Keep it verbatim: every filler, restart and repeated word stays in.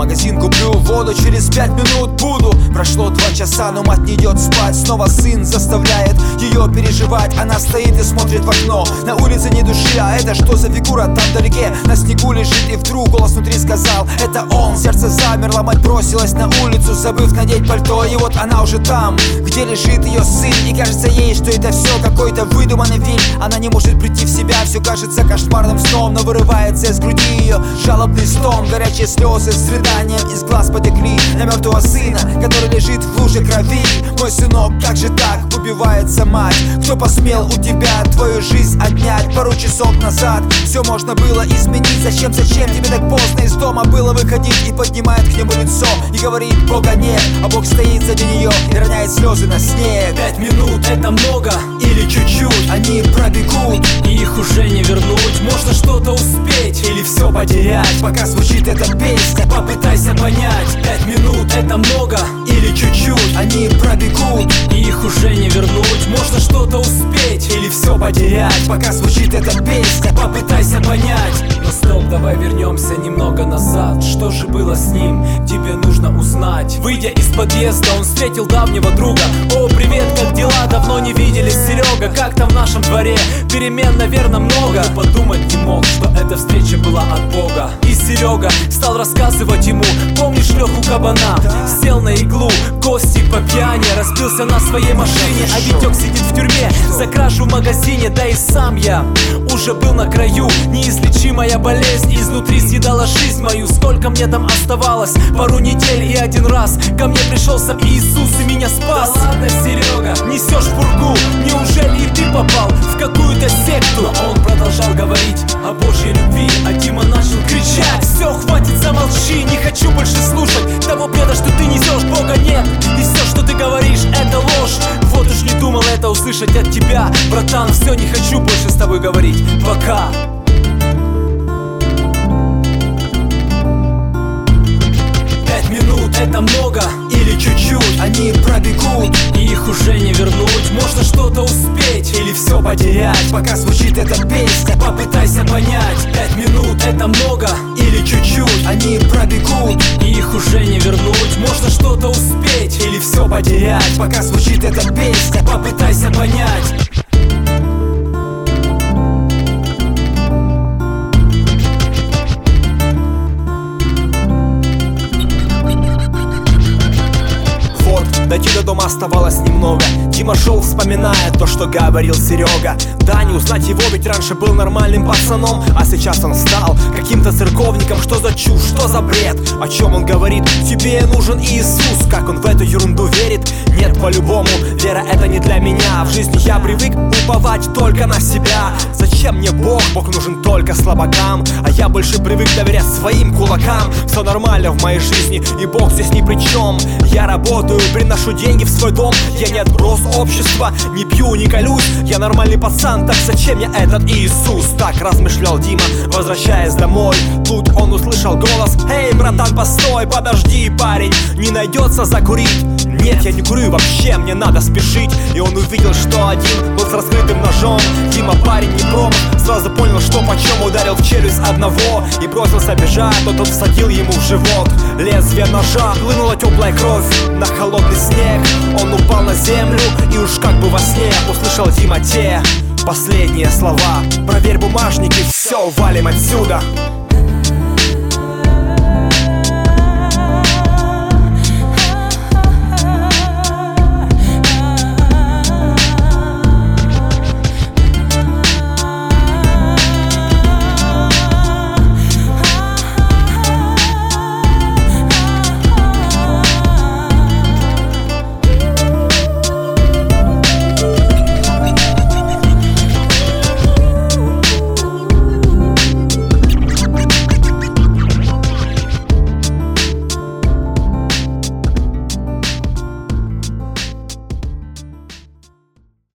магазин куплю, воду через пять минут буду. Прошло два часа, но мать не идет спать. Снова сын заставляет ее переживать. Она стоит и смотрит в окно. На улице ни души, а это что за фигура там вдалеке? На снегу лежит, и вдруг голос внутри сказал: это он. Сердце замерло, мать бросилась на улицу, забыв надеть пальто. И вот она уже там, где лежит ее сын. И кажется ей, что это все какой-то выдуманный фильм. Она не может прийти в себя, все кажется кошмарным сном. Но вырывается из груди ее жалобный стон. Горячие слезы с рыданием из глаз потекли на мертвого сына, который лежит в луже крови. Мой сынок, как же так убивается мать? Кто посмел у тебя твою жизнь отнять? Пару часов назад все можно было изменить. Зачем, зачем тебе так поздно из дома было выходить? И поднимает к нему лицо и говорит: Бога нет, а Бог стоит сзади нее и роняет слезы на снег. Пять минут — это много или чуть-чуть? Они пробегут, и их уже не вернуть. Можно что-то успеть или все потерять. пока звучит эта песня, попытайся понять. Пять минут — это много или чуть-чуть? Они пробегут, и их уже не вернуть. Можно что-то успеть или все потерять. пока звучит эта песня, попытайся понять. Но стоп, давай вернемся немного назад. Что же было с ним? Тебе нужно узнать. Выйдя из подъезда, он встретил давнего друга. О, привет, как дела? Давно не виделись, Серега. Как там в нашем дворе? Перемен, наверное, много. Он подумать не мог, что эта встреча была от Бога. И Серега стал рассказывать ему: помнишь Леху Кабана? Сел на иглу, кости по пьяни, разбился на своей машине. А Витек сидит в тюрьме за кражу в магазине. Да и сам я уже был на краю. Неизлечимая болезнь изнутри съедала жизнь мою. Сколько мне там оставалось? Пару недель, и один раз ко мне пришел сам Иисус и меня спас. Да ладно, Серега, несешь пургу. Неужели и ты попал в какую-то секту? Но он продолжал говорить о Божьей любви, а Дима начал кричать: все, хватит, замолчи, не хочу больше слушать того бреда, что ты несешь. Бога нет, и все, что ты говоришь, это ложь. Вот уж не думал это услышать от тебя, братан. Все, не хочу больше с тобой говорить, пока. Пять минут — это много или чуть-чуть? Они пробегут, и их уже не вернуть. Можно что-то успеть или все потерять. пока звучит эта песня, попытайся понять. Пять минут — это много или чуть-чуть? они пробегут, и их уже не вернуть. Можно что-то успеть или все потерять. пока звучит эта песня, попытайся понять. дойти до дома оставалось немного. Дима шел, вспоминая то, что говорил Серега. Да, не узнать его, ведь раньше был нормальным пацаном, а сейчас он стал каким-то церковником. Что за чушь, что за бред? О чем он говорит? Тебе нужен Иисус. Как он в эту ерунду верит? Нет, по-любому, вера это не для меня. В жизни я привык уповать только на себя. Зачем мне Бог? Бог нужен только слабакам. А я больше привык доверять своим кулакам. Все нормально в моей жизни, и Бог здесь ни при чем. Я работаю, приношу деньги в свой дом. Я не отброс общества, не пью, не колюсь. Я нормальный пацан, так зачем мне этот Иисус? Так размышлял Дима, возвращаясь домой. Тут он услышал голос: эй, братан, постой, подожди, парень, не найдется закурить? Нет, я не курю вообще, мне надо спешить. И он увидел, что один был с раскрытым ножом. Дима парень не промах, сразу понял, что почем. Ударил в челюсть одного и бросился бежать. Тот он всадил ему в живот лезвие ножа. Хлынула теплая кровь на холодный снег. Он упал на землю и уж как бы во сне услышал Дима те последние слова: проверь бумажники, все, валим отсюда.